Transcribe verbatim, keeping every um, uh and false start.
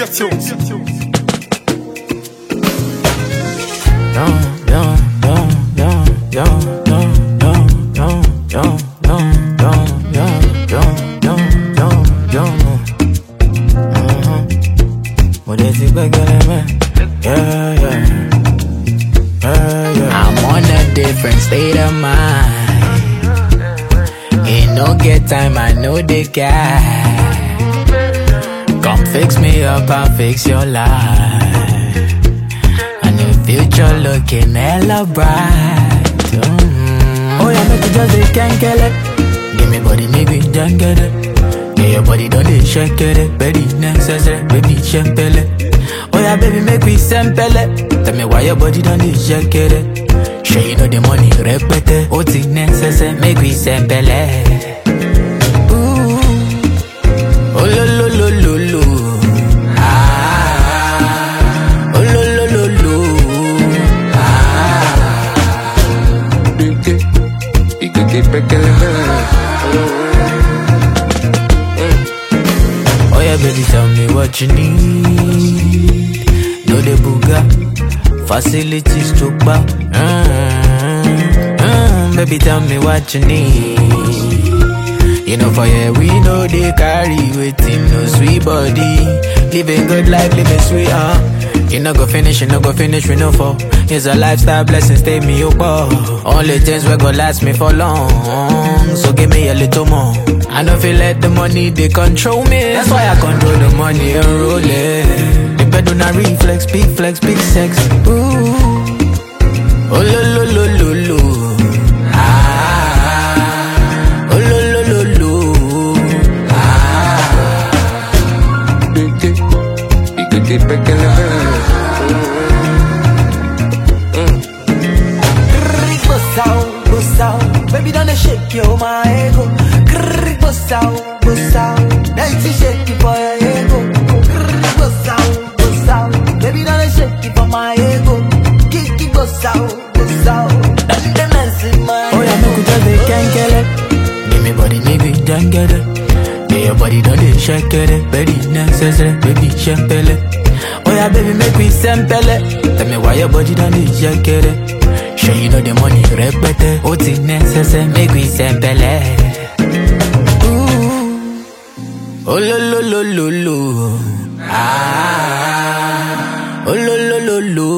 Version. Non, non, non, non, non, non, non, non, non, non, non, non, non, non, non, non. What is it, back man? Yeah, yeah, yeah, yeah. I'm on a different state of mind. Ain't no get time, I know the guy. Come fix me up, I'll fix your life. And the future looking hella bright. Mm. Oh yeah, make you just they can't get it. Give me body, make me just get it. Yeah, your body don't they shake it. Baby, necessary, baby, shake it. Oh yeah, baby, make me sample it. Tell me why your body don't they shake it. Sure you know the money, repeat it. Oh, it's necessary, make me sample it. Ooh, oh lo lo lo lo lo. Ah, oh lo lo lo lo. Ah, y que y que que que le oh yeah, baby, tell me what you need. No the booga, facilities to buy. Mm, mm, baby, tell me what you need. You know for yeah, we know they carry waiting no sweet body. Living good life, living sweet, huh? You no go finish, you no go finish, we no fall. It's a lifestyle blessing, stay me up. Only things we go last me for long. So give me a little more. I don't feel let the money, they control me. That's why I control the money and roll it. The bed on a reflex, big flex, big sex. Ooh, oh lo lo lo lo lo. Ah, oh lo lo lo lo. Ah, y que y que que que le Bust out, baby, don't shake your my ego. Grrr, bust out, bust out, dance shake it for your ego. Grrr, bust out, bust out, baby, don't shake it for my ego. Kick it, bust out, bust out, that's the mess in my. Oh yeah, make we just they can't get it. Give me body, make we just get it. Yeah, your body don't they shake it. Baby, necessary, baby, shake it. Oh yeah, baby, make we sample it. Tell me why your body don't they shake it. Sure you know the money, repeat it. Oh, it's necessary, make we sample it. Ooh, oh lo lo lo lo lo. Ah, oh lo lo lo lo.